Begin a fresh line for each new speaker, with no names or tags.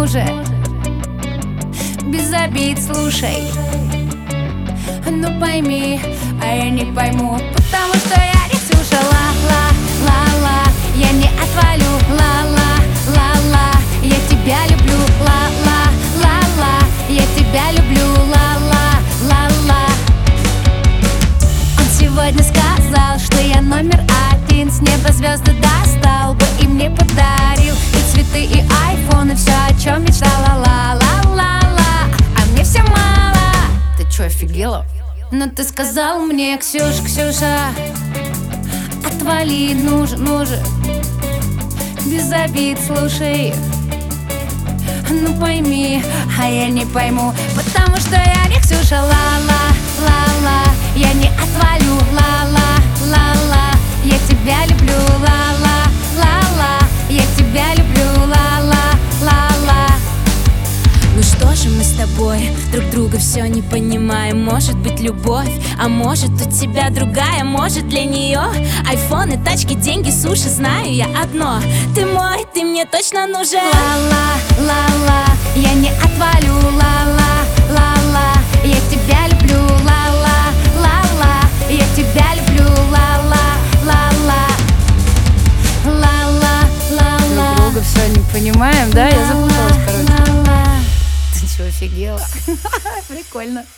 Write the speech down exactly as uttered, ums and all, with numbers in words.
ну же, без обид слушай. Ну пойми, а я не пойму, потому что я не Ксюша. Ла-ла-ла-ла, я не отвалю. Ла-ла-ла-ла, я тебя люблю. Ла-ла-ла-ла, я тебя люблю. Ла-ла-ла-ла. Он сегодня сказал, что я номер один. С неба звезды достал бы и мне подарил и цветы, и айфон, и все, о чем мечтала. Ла-ла-ла-ла, а мне все мало. Ты чё, офигела? Но ты сказал мне: Ксюш, Ксюша, отвали, ну же, ну же, без обид слушай. Ну пойми, а я не пойму, потому что я не Ксюша. Ла-ла-ла-ла, я не отвалю. Ла-ла-ла-ла, я тебя люблю. Ла-ла-ла-ла, я тебя люблю. Ла-ла-ла-ла.
Ну что же мы с тобой друг друга все не понимаем? Может быть любовь, а может у тебя другая. Может для нее айфоны, тачки, деньги, суши. Знаю я одно: ты мой, ты мне точно нужен.
Ла-ла-ла-ла, я не отвалю. Ла-ла-ла-ла, я тебя люблю. Ла-ла-ла-ла, я тебя люблю. Ла-ла-ла-ла, ла-ла-ла-ла.
Друг друга все не понимаем, да? Я запуталась, короче.
Ты чё, офигела?
Прикольно.